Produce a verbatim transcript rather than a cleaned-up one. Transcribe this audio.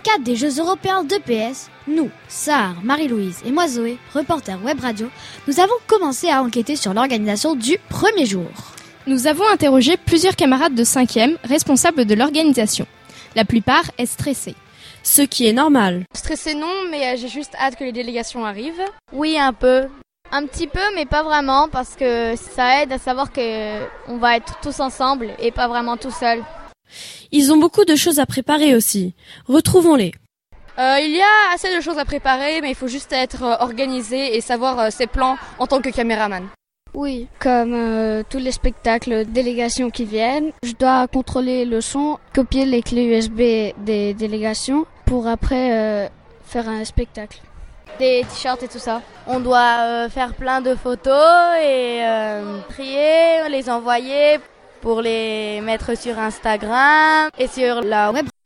cadre des Jeux européens d'E P S, nous, Sahar, Marie-Louise et moi Zoé, reporter web radio, nous avons commencé à enquêter sur l'organisation du premier jour. Nous avons interrogé plusieurs camarades de cinquième responsables de l'organisation. La plupart est stressée. Ce qui est normal. Stressée non, mais j'ai juste hâte que les délégations arrivent. Oui, un peu. Un petit peu, mais pas vraiment, parce que ça aide à savoir qu'on va être tous ensemble et pas vraiment tout seul. Ils ont beaucoup de choses à préparer aussi. Retrouvons-les. Euh, il y a assez de choses à préparer, mais il faut juste être euh, organisé et savoir euh, ses plans en tant que caméraman. Oui, comme euh, tous les spectacles, délégations qui viennent, je dois contrôler le son, copier les clés U S B des délégations pour après euh, faire un spectacle. Des t-shirts et tout ça. On doit euh, faire plein de photos et euh, trier, les envoyer pour les mettre sur Instagram et sur la web.